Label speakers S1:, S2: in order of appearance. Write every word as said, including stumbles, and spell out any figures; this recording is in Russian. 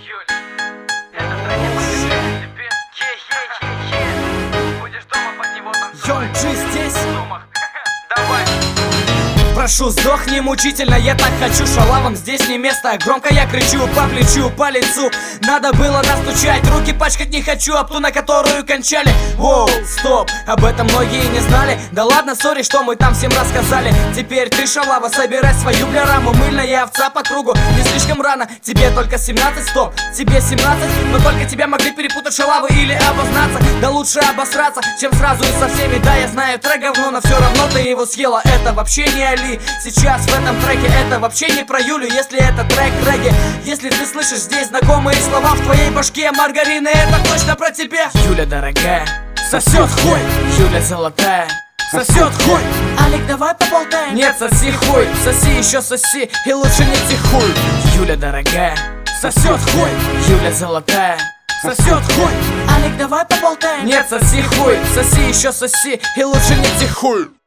S1: Юль, этот трек я посвящаю тебе. Е-е-е-е. Будешь дома под него танцевать.
S2: Young G здесь.
S1: Давай.
S2: Прошу, сдохни мучительно, я так хочу. Шалавам здесь не место. Громко я кричу по плечу, по лицу. Надо было настучать, руки пачкать не хочу. Об ту, на которую кончали. Воу, стоп, об этом многие не знали. Да ладно, сори, что мы там всем рассказали. Теперь ты, шалава, собирай свою бляраму. Мыльная овца по кругу, не слишком рано. Тебе только семнадцать, стоп, тебе семнадцать. Но только тебя могли перепутать шалавы или обознаться. Да лучше обосраться, чем сразу и со всеми. Да, я знаю, трек говно, но все равно ты его съела. Это вообще не Али. Сейчас в этом треке это вообще не про Юлю, если это трек регги. Если ты слышишь здесь знакомые слова в твоей башке, маргарины, это точно про тебя. Юля дорогая, сосет хуй. Юля золотая, сосет хуй. Алик, давай поболтаем. Нет, соси хуй, соси еще соси, и лучше не тихуй. Юля дорогая, сосет хуй. Юля золотая, сосет хуй. Алик, давай поболтаем. Нет, соси хуй, соси еще соси, и лучше не тихуй.